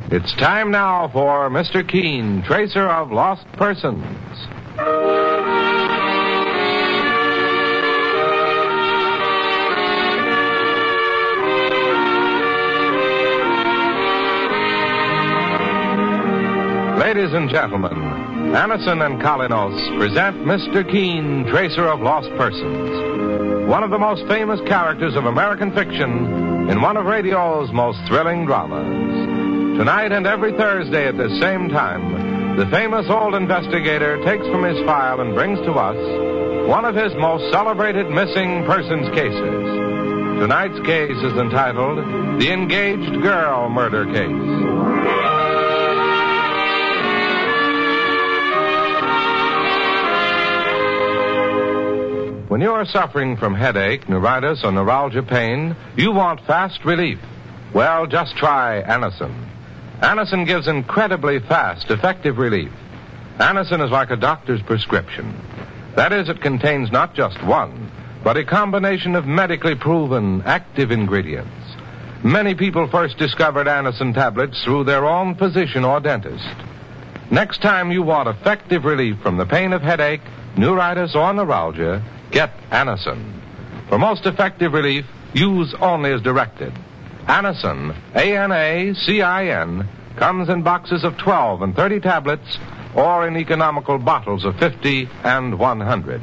It's time now for Mr. Keene, Tracer of Lost Persons. Ladies and gentlemen, Anacin and Kalinos present Mr. Keene, Tracer of Lost Persons, one of the most famous characters of American fiction in one of radio's most thrilling dramas. Tonight and every Thursday at this same time, the famous old investigator takes from his file and brings to us one of his most celebrated missing persons cases. Tonight's case is entitled The Engaged Girl Murder Case. When you are suffering from headache, neuritis, or neuralgia pain, you want fast relief. Well, just try Anacin. Anacin gives incredibly fast, effective relief. Anacin is like a doctor's prescription. That is, it contains not just one, but a combination of medically proven active ingredients. Many people first discovered Anacin tablets through their own physician or dentist. Next time you want effective relief from the pain of headache, neuritis, or neuralgia, get Anacin. For most effective relief, use only as directed. Anacin, A-N-A-C-I-N, comes in boxes of 12 and 30 tablets or in economical bottles of 50 and 100.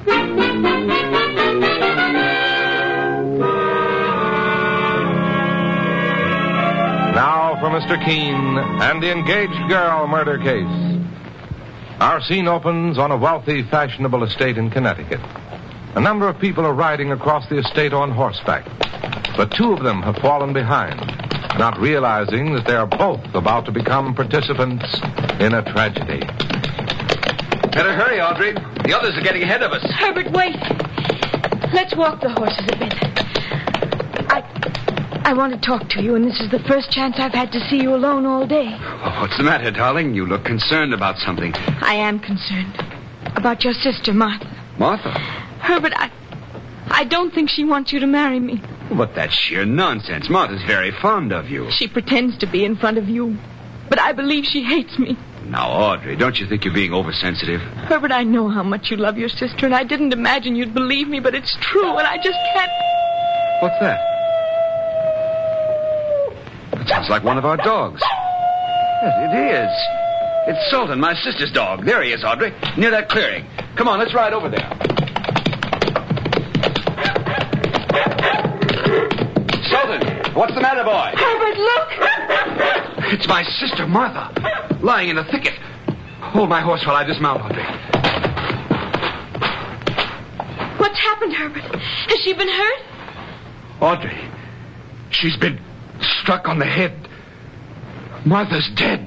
Now for Mr. Keene and the Engaged Girl Murder Case. Our scene opens on a wealthy, fashionable estate in Connecticut. A number of people are riding across the estate on horseback, but two of them have fallen behind, not realizing that they are both about to become participants in a tragedy. Better hurry, Audrey. The others are getting ahead of us. Herbert, wait. Let's walk the horses a bit. I want to talk to you, and this is the first chance I've had to see you alone all day. Oh, what's the matter, darling? You look concerned about something. I am concerned. About your sister, Martha. Martha? Herbert, I don't think she wants you to marry me. But that's sheer nonsense. Martha's very fond of you. She pretends to be in front of you, but I believe she hates me. Now, Audrey, don't you think you're being oversensitive? Herbert, I know how much you love your sister, and I didn't imagine you'd believe me, but it's true, and I just can't... What's that? It sounds like one of our dogs. Yes, it is. It's Sultan, my sister's dog. There he is, Audrey, near that clearing. Come on, let's ride over there. Sultan, what's the matter, boy? Herbert, look! It's my sister, Martha, lying in the thicket. Hold my horse while I dismount, Audrey. What's happened, Herbert? Has she been hurt? Audrey, she's been struck on the head. Martha's dead.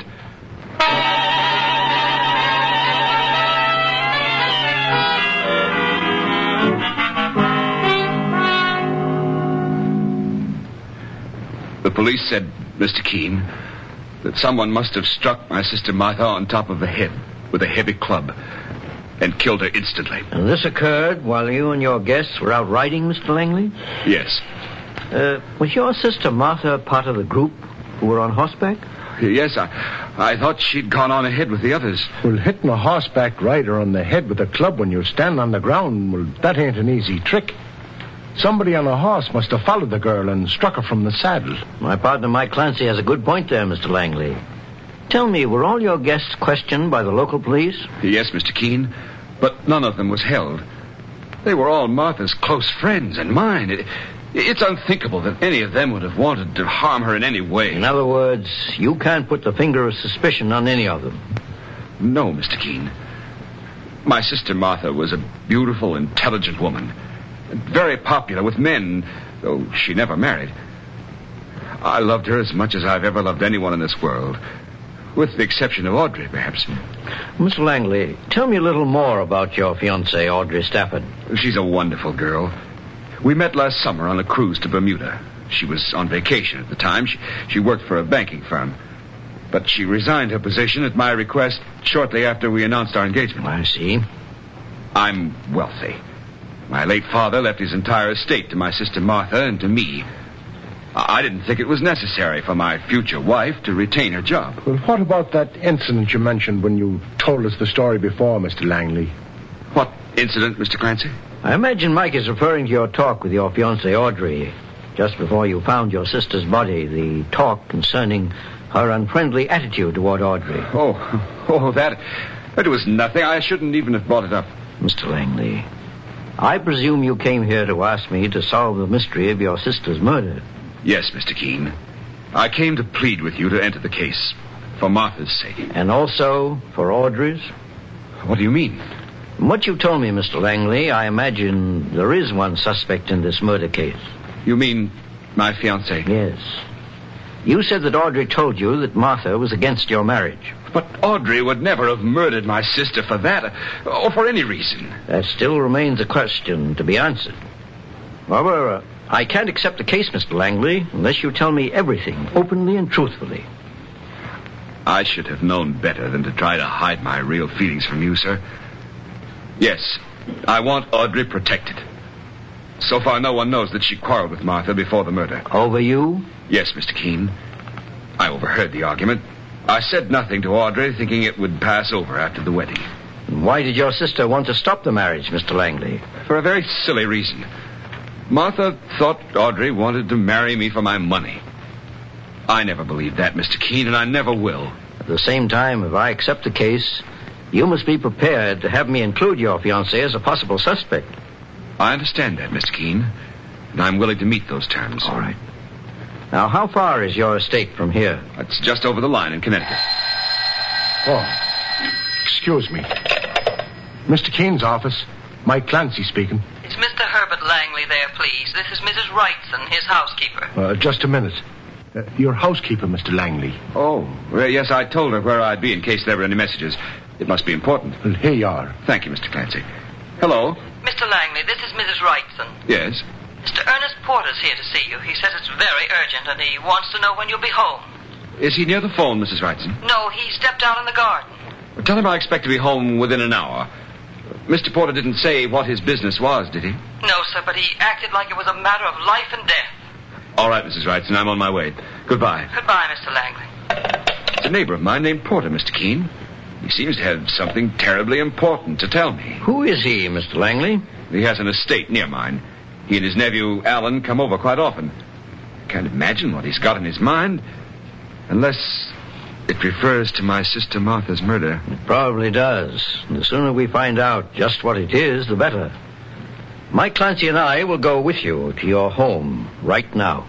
The police said, Mr. Keene, that someone must have struck my sister Martha on top of the head with a heavy club and killed her instantly. And this occurred while you and your guests were out riding, Mr. Langley? Yes. Was your sister Martha part of the group who were on horseback? Yes, I thought she'd gone on ahead with the others. Well, hitting a horseback rider on the head with a club when you stand on the ground, well, that ain't an easy trick. Somebody on a horse must have followed the girl and struck her from the saddle. My partner, Mike Clancy, has a good point there, Mr. Langley. Tell me, were all your guests questioned by the local police? Yes, Mr. Keene, but none of them was held. They were all Martha's close friends and mine. It's unthinkable that any of them would have wanted to harm her in any way. In other words, you can't put the finger of suspicion on any of them. No, Mr. Keene. My sister Martha was a beautiful, intelligent woman. Very popular with men, though she never married. I loved her as much as I've ever loved anyone in this world. With the exception of Audrey, perhaps. Mr. Langley, tell me a little more about your fiancée, Audrey Stafford. She's a wonderful girl. We met last summer on a cruise to Bermuda. She was on vacation at the time. She worked for a banking firm. But she resigned her position at my request shortly after we announced our engagement. I see. I'm wealthy. My late father left his entire estate to my sister Martha and to me. I didn't think it was necessary for my future wife to retain her job. Well, what about that incident you mentioned when you told us the story before, Mr. Langley? What incident, Mr. Clancy? I imagine Mike is referring to your talk with your fiancée, Audrey, just before you found your sister's body, the talk concerning her unfriendly attitude toward Audrey. That was nothing. I shouldn't even have brought it up. Mr. Langley, I presume you came here to ask me to solve the mystery of your sister's murder. Yes, Mr. Keene. I came to plead with you to enter the case, for Martha's sake. And also for Audrey's? What do you mean? From what you told me, Mr. Langley, I imagine there is one suspect in this murder case. You mean my fiancée? Yes. You said that Audrey told you that Martha was against your marriage. But Audrey would never have murdered my sister for that, or for any reason. That still remains a question to be answered. However, I can't accept the case, Mr. Langley, unless you tell me everything, openly and truthfully. I should have known better than to try to hide my real feelings from you, sir. Yes, I want Audrey protected. So far, no one knows that she quarreled with Martha before the murder. Over you? Yes, Mr. Keene. I overheard the argument. I said nothing to Audrey, thinking it would pass over after the wedding. Why did your sister want to stop the marriage, Mr. Langley? For a very silly reason. Martha thought Audrey wanted to marry me for my money. I never believed that, Mr. Keene, and I never will. At the same time, if I accept the case, you must be prepared to have me include your fiancée as a possible suspect. I understand that, Mr. Keene, and I'm willing to meet those terms. All right. Now, how far is your estate from here? It's just over the line in Connecticut. Oh, excuse me. Mr. Keene's office. Mike Clancy speaking. It's Mr. Herbert Langley there, please. This is Mrs. Wrightson, his housekeeper. Just a minute. Your housekeeper, Mr. Langley. Oh, well, yes, I told her where I'd be in case there were any messages. It must be important. Well, here you are. Thank you, Mr. Clancy. Hello? Mr. Langley, this is Mrs. Wrightson. Yes? Mr. Ernest Porter's here to see you. He says it's very urgent, and he wants to know when you'll be home. Is he near the phone, Mrs. Wrightson? No, he stepped out in the garden. Well, tell him I expect to be home within an hour. Mr. Porter didn't say what his business was, did he? No, sir, but he acted like it was a matter of life and death. All right, Mrs. Wrightson, I'm on my way. Goodbye. Goodbye, Mr. Langley. It's a neighbor of mine named Porter, Mr. Keene. He seems to have something terribly important to tell me. Who is he, Mr. Langley? He has an estate near mine. He and his nephew, Alan, come over quite often. I can't imagine what he's got in his mind, unless it refers to my sister Martha's murder. It probably does. And the sooner we find out just what it is, the better. Mike Clancy and I will go with you to your home right now.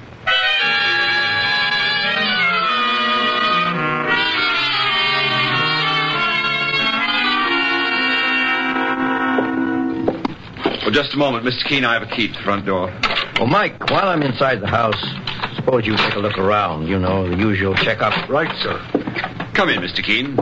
Well, just a moment, Mr. Keene. I have a key to the front door. Oh, Mike, while I'm inside the house, suppose you take a look around. You know, the usual checkup. Right, sir. Come in, Mr. Keene.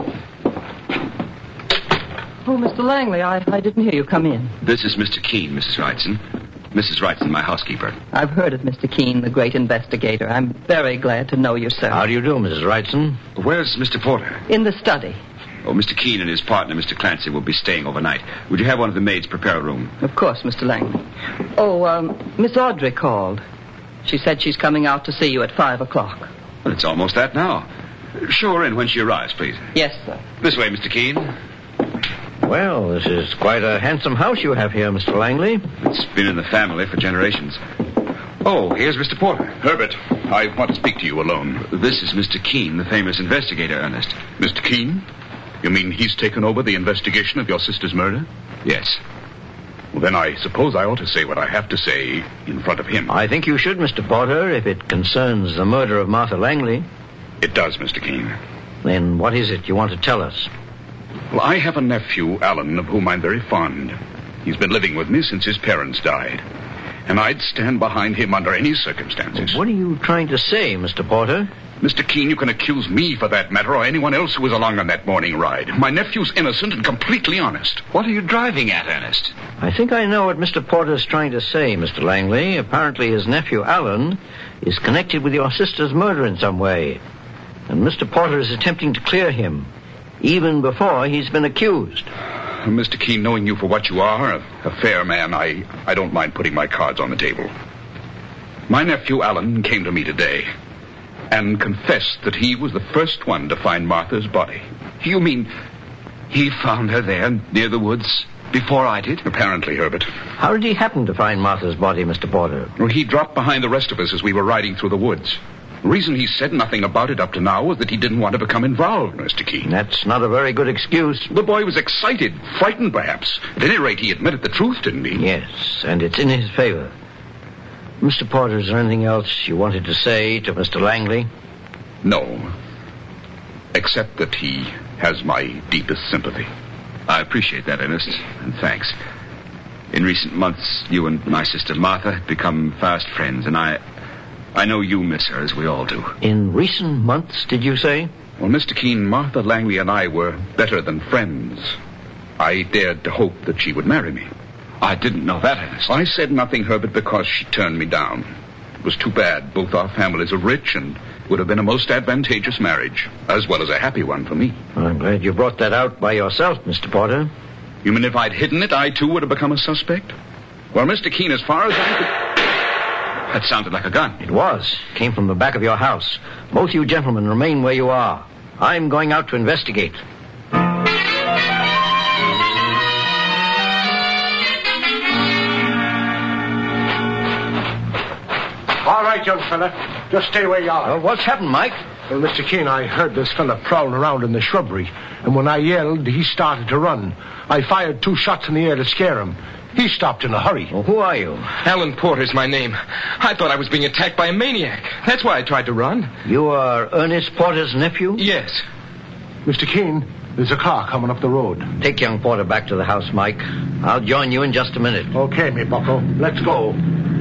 Oh, Mr. Langley, I didn't hear you come in. This is Mr. Keene, Mrs. Wrightson. Mrs. Wrightson, my housekeeper. I've heard of Mr. Keene, the great investigator. I'm very glad to know you, sir. How do you do, Mrs. Wrightson? Where's Mr. Porter? In the study. Oh, Mr. Keene and his partner, Mr. Clancy, will be staying overnight. Would you have one of the maids prepare a room? Of course, Mr. Langley. Oh, Miss Audrey called. She said she's coming out to see you at 5 o'clock. Well, it's almost that now. Show her in when she arrives, please. Yes, sir. This way, Mr. Keene. Well, this is quite a handsome house you have here, Mr. Langley. It's been in the family for generations. Oh, here's Mr. Porter. Herbert, I want to speak to you alone. This is Mr. Keene, the famous investigator, Ernest. Mr. Keene? You mean he's taken over the investigation of your sister's murder? Yes. Well, then I suppose I ought to say what I have to say in front of him. I think you should, Mr. Porter, if it concerns the murder of Martha Langley. It does, Mr. Keene. Then what is it you want to tell us? Well, I have a nephew, Alan, of whom I'm very fond. He's been living with me since his parents died. And I'd stand behind him under any circumstances. What are you trying to say, Mr. Porter? Mr. Keene, you can accuse me for that matter or anyone else who was along on that morning ride. My nephew's innocent and completely honest. What are you driving at, Ernest? I think I know what Mr. Porter's trying to say, Mr. Langley. Apparently his nephew, Alan, is connected with your sister's murder in some way. And Mr. Porter is attempting to clear him, even before he's been accused. Mr. Keene, knowing you for what you are, a fair man, I don't mind putting my cards on the table. My nephew Alan came to me today and confessed that he was the first one to find Martha's body. You mean he found her there near the woods before I did? Apparently, Herbert. How did he happen to find Martha's body, Mr. Porter? Well, he dropped behind the rest of us as we were riding through the woods. The reason he said nothing about it up to now was that he didn't want to become involved, Mr. Keene. That's not a very good excuse. The boy was excited, frightened perhaps. At any rate, he admitted the truth, didn't he? Yes, and it's in his favor. Mr. Porter, is there anything else you wanted to say to Mr. Langley? No. Except that he has my deepest sympathy. I appreciate that, Ernest, and thanks. In recent months, you and my sister Martha have become fast friends, and I know you miss her, as we all do. In recent months, did you say? Well, Mr. Keene, Martha Langley and I were better than friends. I dared to hope that she would marry me. I didn't know that, Ernest. I said nothing, Herbert, because she turned me down. It was too bad. Both our families are rich and would have been a most advantageous marriage, as well as a happy one for me. I'm glad you brought that out by yourself, Mr. Porter. You mean if I'd hidden it, I too would have become a suspect? Well, Mr. Keene, as far as I could... That sounded like a gun. It was. It came from the back of your house. Both you gentlemen remain where you are. I'm going out to investigate. All right, young fella. Just stay where you are. What's happened, Mike? Well, Mr. Keene, I heard this fella prowling around in the shrubbery, and when I yelled, he started to run. I fired 2 shots in the air to scare him. He stopped in a hurry. Well, who are you? Alan Porter's my name. I thought I was being attacked by a maniac. That's why I tried to run. You are Ernest Porter's nephew? Yes. Mr. Keene, there's a car coming up the road. Take young Porter back to the house, Mike. I'll join you in just a minute. Okay, me bucko. Let's go.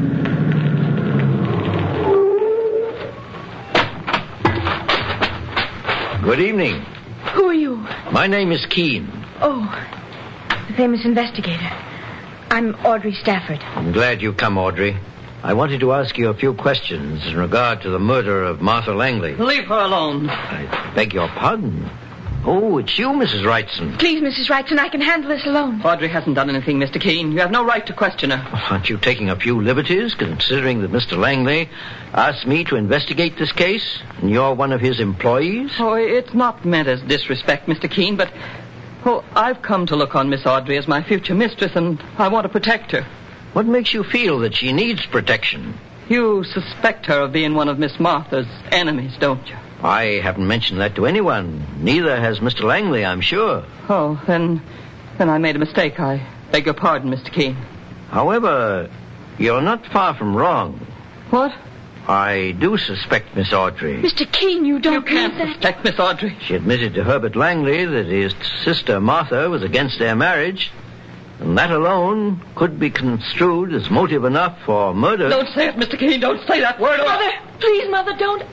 Good evening. Who are you? My name is Keene. Oh, the famous investigator. I'm Audrey Stafford. I'm glad you've come, Audrey. I wanted to ask you a few questions in regard to the murder of Martha Langley. Leave her alone. I beg your pardon. Oh, it's you, Mrs. Wrightson. Please, Mrs. Wrightson, I can handle this alone. Audrey hasn't done anything, Mr. Keene. You have no right to question her. Well, aren't you taking a few liberties, considering that Mr. Langley asked me to investigate this case, and you're one of his employees? Oh, it's not meant as disrespect, Mr. Keene, but... Oh, I've come to look on Miss Audrey as my future mistress, and I want to protect her. What makes you feel that she needs protection? You suspect her of being one of Miss Martha's enemies, don't you? I haven't mentioned that to anyone. Neither has Mr. Langley, I'm sure. Oh, then I made a mistake. I beg your pardon, Mr. Keene. However, you're not far from wrong. What? I do suspect Miss Audrey. Mr. Keene, you don't can't mean that. suspect Miss Audrey. She admitted to Herbert Langley that his sister Martha was against their marriage, and that alone could be construed as motive enough for murder. Don't say it, Mr. Keene. Don't say that word. Mother, please, Mother, don't.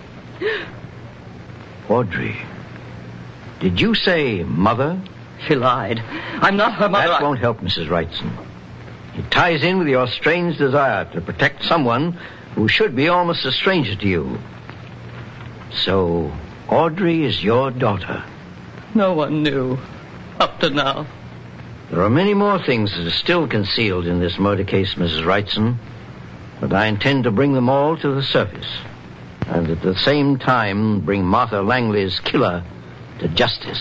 Audrey, did you say mother? She lied. I'm not her mother. That won't help, Mrs. Wrightson. It ties in with your strange desire to protect someone who should be almost a stranger to you. So, Audrey is your daughter. No one knew. Up to now. There are many more things that are still concealed in this murder case, Mrs. Wrightson. But I intend to bring them all to the surface. And at the same time, bring Martha Langley's killer to justice.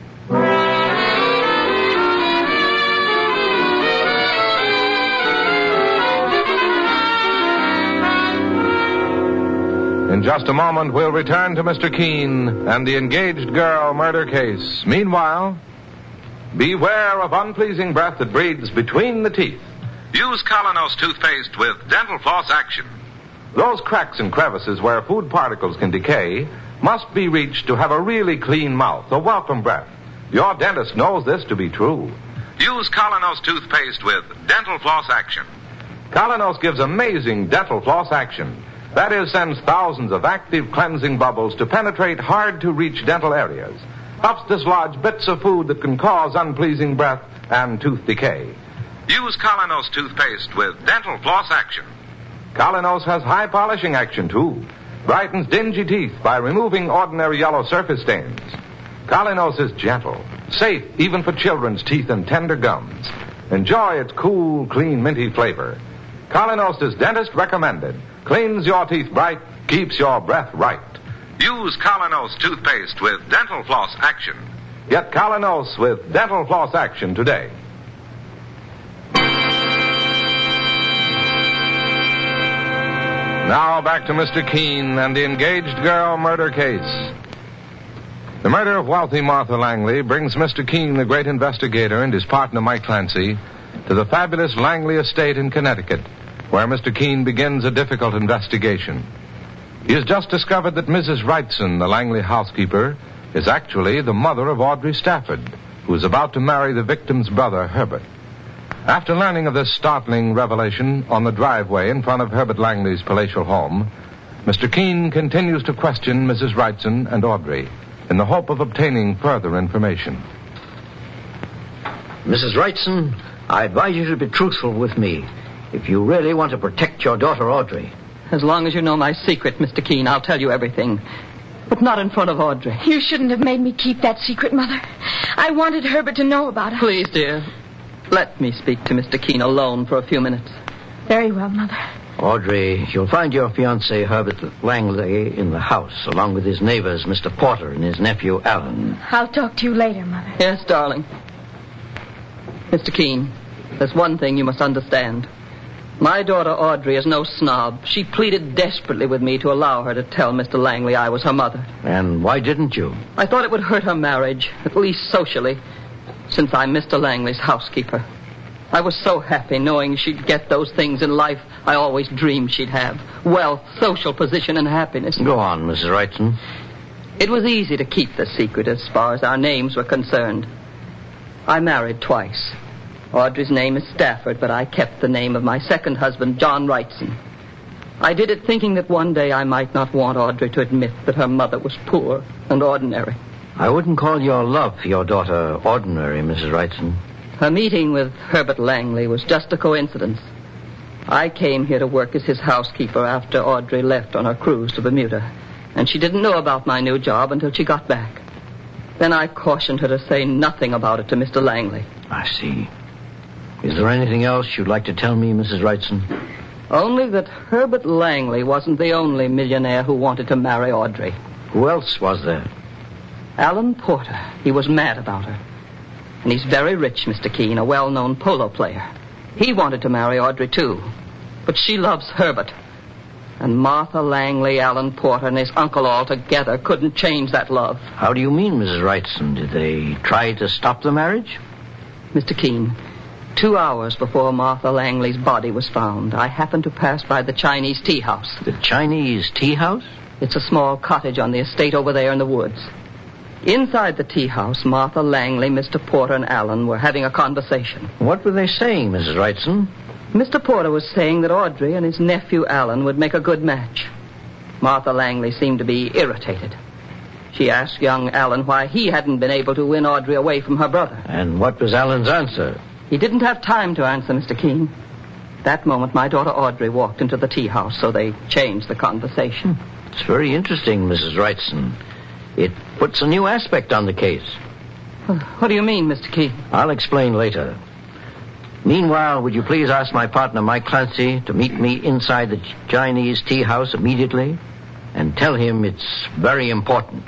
In just a moment, we'll return to Mr. Keene and the engaged girl murder case. Meanwhile, beware of unpleasing breath that breathes between the teeth. Use Colonos toothpaste with dental floss action. Those cracks and crevices where food particles can decay must be reached to have a really clean mouth, a welcome breath. Your dentist knows this to be true. Use Colonos toothpaste with dental floss action. Colonos gives amazing dental floss action. That is, sends thousands of active cleansing bubbles to penetrate hard-to-reach dental areas. Helps dislodge bits of food that can cause unpleasing breath and tooth decay. Use Colonos toothpaste with dental floss action. Colonos has high polishing action, too. Brightens dingy teeth by removing ordinary yellow surface stains. Colonos is gentle, safe even for children's teeth and tender gums. Enjoy its cool, clean, minty flavor. Colonos is dentist recommended. cleans your teeth bright, keeps your breath right. Use Colonos toothpaste with Dental Floss Action. Get Colonos with Dental Floss Action today. Now back to Mr. Keene and the engaged girl murder case. The murder of wealthy Martha Langley brings Mr. Keene, the great investigator, and his partner Mike Clancy to the fabulous Langley estate in Connecticut, where Mr. Keene begins a difficult investigation. He has just discovered that Mrs. Wrightson, the Langley housekeeper, is actually the mother of Audrey Stafford, who is about to marry the victim's brother, Herbert. After learning of this startling revelation on the driveway in front of Herbert Langley's palatial home, Mr. Keene continues to question Mrs. Wrightson and Audrey in the hope of obtaining further information. Mrs. Wrightson, I advise you to be truthful with me if you really want to protect your daughter, Audrey. As long as you know my secret, Mr. Keene, I'll tell you everything. But not in front of Audrey. You shouldn't have made me keep that secret, Mother. I wanted Herbert to know about it. Please, dear. Let me speak to Mr. Keene alone for a few minutes. Very well, Mother. Audrey, you'll find your fiancé, Herbert Langley, in the house, along with his neighbors, Mr. Porter and his nephew, Alan. I'll talk to you later, Mother. Yes, darling. Mr. Keene, there's one thing you must understand. My daughter Audrey is no snob. She pleaded desperately with me to allow her to tell Mr. Langley I was her mother. And why didn't you? I thought it would hurt her marriage, at least socially, since I'm Mr. Langley's housekeeper. I was so happy knowing she'd get those things in life I always dreamed she'd have. Wealth, social position, and happiness. Go on, Mrs. Wrightson. It was easy to keep the secret as far as our names were concerned. I married twice. Audrey's name is Stafford, but I kept the name of my second husband, John Wrightson. I did it thinking that one day I might not want Audrey to admit that her mother was poor and ordinary. I wouldn't call your love for your daughter ordinary, Mrs. Wrightson. Her meeting with Herbert Langley was just a coincidence. I came here to work as his housekeeper after Audrey left on her cruise to Bermuda, and she didn't know about my new job until she got back. Then I cautioned her to say nothing about it to Mr. Langley. I see. Is there anything else you'd like to tell me, Mrs. Wrightson? Only that Herbert Langley wasn't the only millionaire who wanted to marry Audrey. Who else was there? Alan Porter. He was mad about her. And he's very rich, Mr. Keene, a well-known polo player. He wanted to marry Audrey, too. But she loves Herbert. And Martha Langley, Alan Porter, and his uncle all together couldn't change that love. How do you mean, Mrs. Wrightson? Did they try to stop the marriage? Mr. Keene, 2 hours before Martha Langley's body was found, I happened to pass by the Chinese tea house. The Chinese tea house? It's a small cottage on the estate over there in the woods. Inside the tea house, Martha Langley, Mr. Porter, and Alan were having a conversation. What were they saying, Mrs. Wrightson? Mr. Porter was saying that Audrey and his nephew Alan would make a good match. Martha Langley seemed to be irritated. She asked young Alan why he hadn't been able to win Audrey away from her brother. And what was Alan's answer? He didn't have time to answer, Mr. Keene. That moment, my daughter Audrey walked into the tea house, so they changed the conversation. It's very interesting, Mrs. Wrightson. It puts a new aspect on the case. What do you mean, Mr. Keene? I'll explain later. Meanwhile, would you please ask my partner, Mike Clancy, to meet me inside the Chinese tea house immediately and tell him it's very important.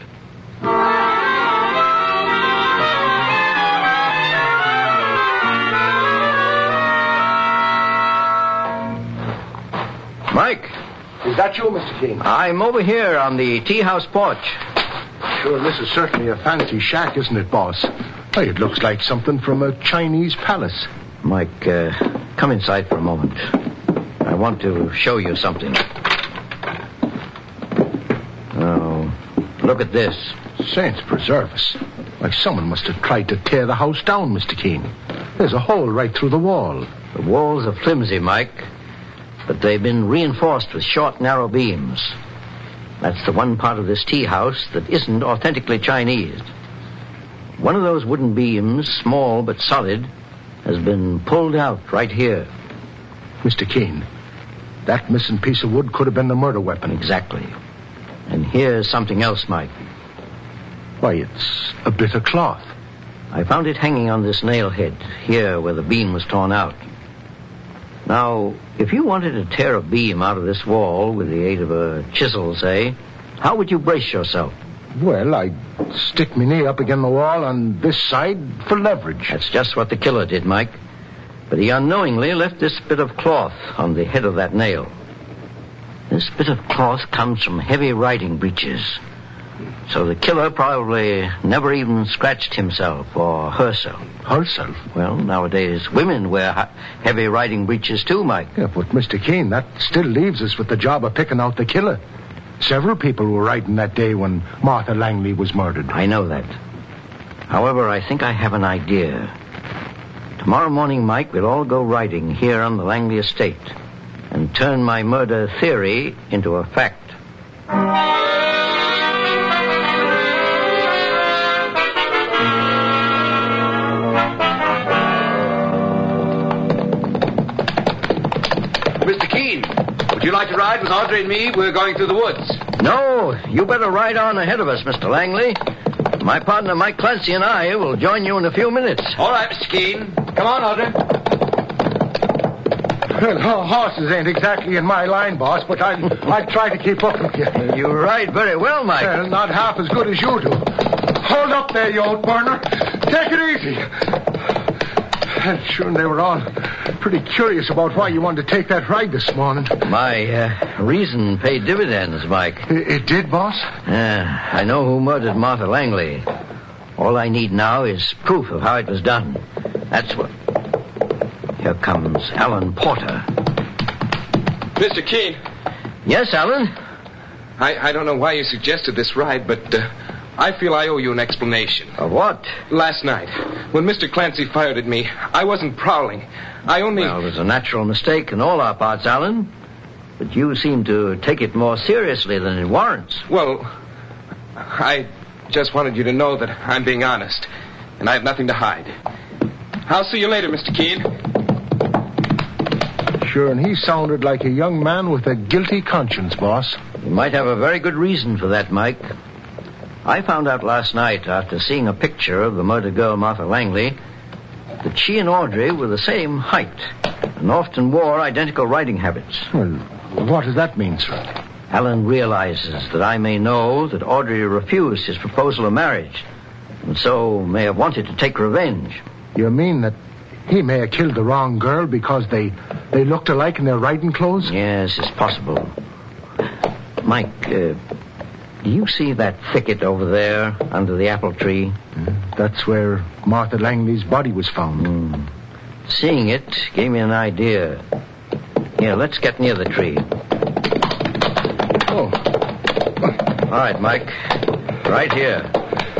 Mike. Is that you, Mr. Keene? I'm over here on the tea house porch. Sure, this is certainly a fancy shack, isn't it, boss? Why, it looks like something from a Chinese palace. Mike, come inside for a moment. I want to show you something. Oh, look at this. Saints preserve us. Like someone must have tried to tear the house down, Mr. Keene. There's a hole right through the wall. The walls are flimsy, Mike, but they've been reinforced with short, narrow beams. That's the one part of this tea house that isn't authentically Chinese. One of those wooden beams, small but solid, has been pulled out right here. Mr. Keene, that missing piece of wood could have been the murder weapon. Exactly. And here's something else, Mike. Why, it's a bit of cloth. I found it hanging on this nail head, here where the beam was torn out. Now, if you wanted to tear a beam out of this wall with the aid of a chisel, say, how would you brace yourself? Well, I'd stick my knee up against the wall on this side for leverage. That's just what the killer did, Mike. But he unknowingly left this bit of cloth on the head of that nail. This bit of cloth comes from heavy riding breeches. So the killer probably never even scratched himself or herself. Herself? Well, nowadays women wear heavy riding breeches too, Mike. Yeah, but Mr. Keene, that still leaves us with the job of picking out the killer. Several people were riding that day when Martha Langley was murdered. I know that. However, I think I have an idea. Tomorrow morning, Mike, we'll all go riding here on the Langley estate and turn my murder theory into a fact. Mr. Keene, would you like to ride with Audrey and me? We're going through the woods. No, you better ride on ahead of us, Mr. Langley. My partner, Mike Clancy, and I will join you in a few minutes. All right, Mr. Keene. Come on, Audrey. Well, horses ain't exactly in my line, boss, but I'd try to keep up with you. You ride very well, Mike. Well, not half as good as you do. Hold up there, you old burner. Take it easy. Sure, they were all pretty curious about why you wanted to take that ride this morning. My reason paid dividends, Mike. It did, boss? I know who murdered Martha Langley. All I need now is proof of how it was done. That's what... Here comes Alan Porter. Mr. Keene. Yes, Alan? I don't know why you suggested this ride, but I feel I owe you an explanation. Of what? Last night, when Mr. Clancy fired at me, I wasn't prowling. I only... Well, it was a natural mistake in all our parts, Alan. But you seem to take it more seriously than it warrants. Well, I just wanted you to know that I'm being honest, and I have nothing to hide. I'll see you later, Mr. Keene. Sure, and he sounded like a young man with a guilty conscience, boss. You might have a very good reason for that, Mike. I found out last night, after seeing a picture of the murdered girl, Martha Langley, that she and Audrey were the same height and often wore identical riding habits. Well, what does that mean, sir? Alan realizes that I may know that Audrey refused his proposal of marriage, and so may have wanted to take revenge. You mean that he may have killed the wrong girl because they looked alike in their riding clothes? Yes, it's possible. Mike, do you see that thicket over there under the apple tree? That's where Martha Langley's body was found. Seeing it gave me an idea. Here, let's get near the tree. Oh. All right, Mike. Right here.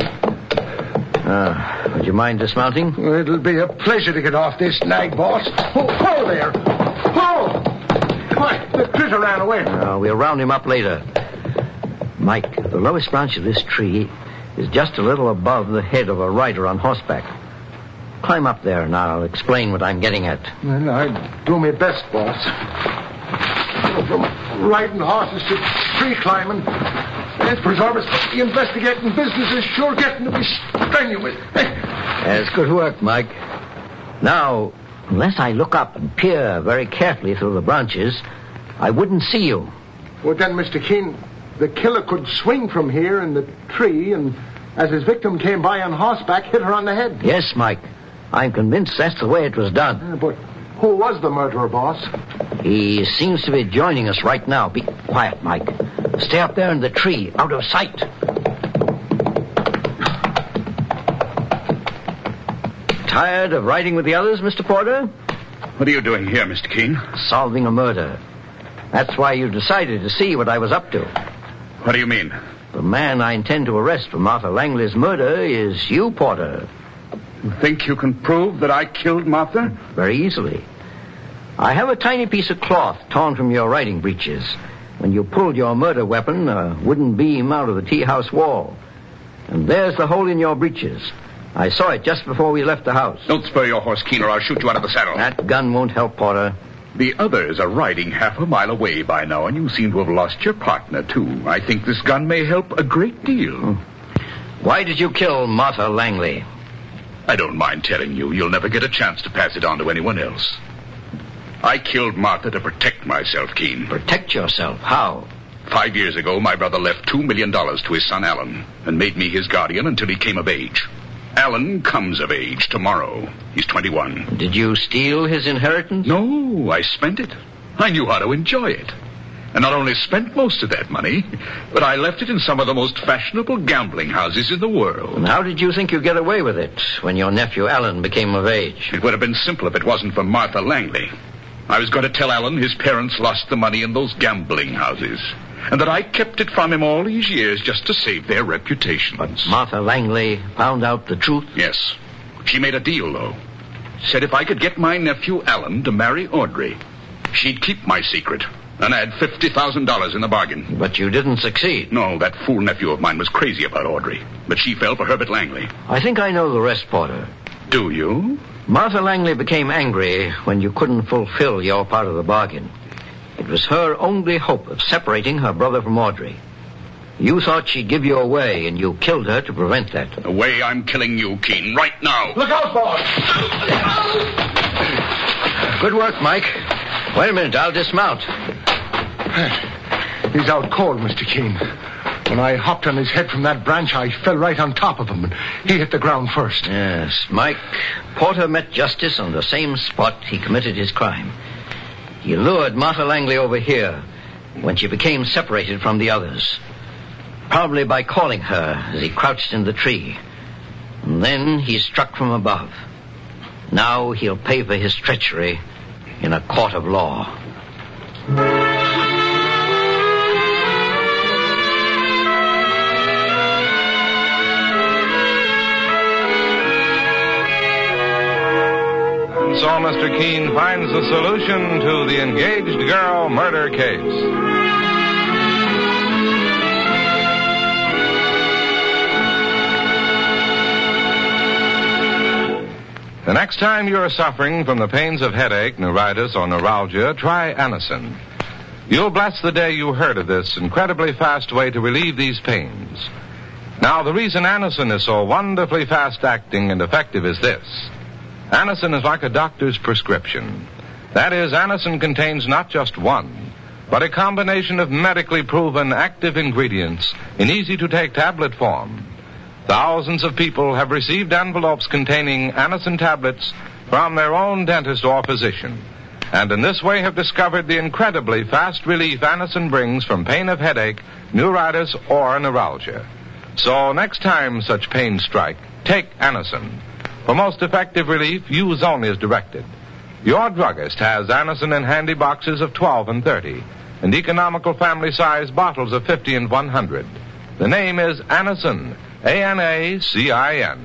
Would you mind dismounting? It'll be a pleasure to get off this nag, boss. Oh, there. Oh! Why, the critter ran away. We'll round him up later. Mike, the lowest branch of this tree is just a little above the head of a rider on horseback. Climb up there and I'll explain what I'm getting at. Well, I'll do my best, boss. From riding horses to tree climbing, let's preserve us. The investigating business is sure getting to be strenuous. That's good work, Mike. Now, unless I look up and peer very carefully through the branches, I wouldn't see you. Well, then, Mr. Keene, the killer could swing from here in the tree and, as his victim came by on horseback, hit her on the head. Yes, Mike. I'm convinced that's the way it was done. But who was the murderer, boss? He seems to be joining us right now. Be quiet, Mike. Stay up there in the tree, out of sight. Tired of riding with the others, Mr. Porter? What are you doing here, Mr. Keene? Solving a murder. That's why you decided to see what I was up to. What do you mean? The man I intend to arrest for Martha Langley's murder is you, Porter. You think you can prove that I killed Martha? Very easily. I have a tiny piece of cloth torn from your riding breeches. When you pulled your murder weapon, a wooden beam out of the tea house wall. And there's the hole in your breeches. I saw it just before we left the house. Don't spur your horse, Keene, or I'll shoot you out of the saddle. That gun won't help, Porter. The others are riding half a mile away by now, and you seem to have lost your partner, too. I think this gun may help a great deal. Why did you kill Martha Langley? I don't mind telling you. You'll never get a chance to pass it on to anyone else. I killed Martha to protect myself, Keene. Protect yourself? How? 5 years ago, my brother left $2 million to his son Alan and made me his guardian until he came of age. Alan comes of age tomorrow. He's 21. Did you steal his inheritance? No, I spent it. I knew how to enjoy it. And not only spent most of that money, but I left it in some of the most fashionable gambling houses in the world. And how did you think you'd get away with it when your nephew Alan became of age? It would have been simple if it wasn't for Martha Langley. I was going to tell Alan his parents lost the money in those gambling houses, and that I kept it from him all these years just to save their reputations. But Martha Langley found out the truth? Yes. She made a deal, though. Said if I could get my nephew Alan to marry Audrey, she'd keep my secret, and add $50,000 in the bargain. But you didn't succeed. No, that fool nephew of mine was crazy about Audrey, but she fell for Herbert Langley. I think I know the rest, Porter. Do you? Martha Langley became angry when you couldn't fulfill your part of the bargain. It was her only hope of separating her brother from Audrey. You thought she'd give you away, and you killed her to prevent that. The way I'm killing you, Keene, right now. Look out, boss! Good work, Mike. Wait a minute, I'll dismount. He's out cold, Mr. Keene. When I hopped on his head from that branch, I fell right on top of him, and he hit the ground first. Yes, Mike, Porter met justice on the same spot he committed his crime. He lured Martha Langley over here when she became separated from the others, probably by calling her as he crouched in the tree. And then he struck from above. Now he'll pay for his treachery in a court of law. So Mr. Keene finds the solution to the engaged girl murder case. The next time you're suffering from the pains of headache, neuritis, or neuralgia, try Anacin. You'll bless the day you heard of this incredibly fast way to relieve these pains. Now, the reason Anacin is so wonderfully fast-acting and effective is this. Anacin is like a doctor's prescription. That is, Anacin contains not just one, but a combination of medically proven active ingredients in easy-to-take tablet form. Thousands of people have received envelopes containing Anacin tablets from their own dentist or physician, and in this way have discovered the incredibly fast relief Anacin brings from pain of headache, neuritis, or neuralgia. So next time such pains strike, take Anacin. For most effective relief, use only as directed. Your druggist has Anacin in handy boxes of 12 and 30, and economical family-size bottles of 50 and 100. The name is Anacin, A-N-A-C-I-N.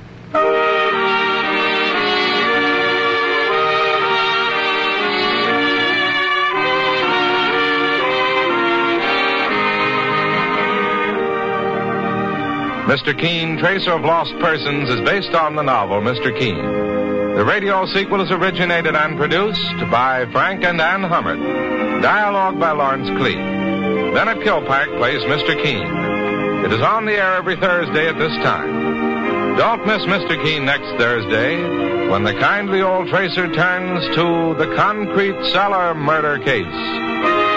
Mr. Keene, Tracer of Lost Persons, is based on the novel Mr. Keene. The radio sequel is originated and produced by Frank and Ann Hummert. Dialogue by Lawrence Cleave. Bennett Kilpack plays Mr. Keene. It is on the air every Thursday at this time. Don't miss Mr. Keene next Thursday when the kindly old Tracer turns to the concrete cellar murder case.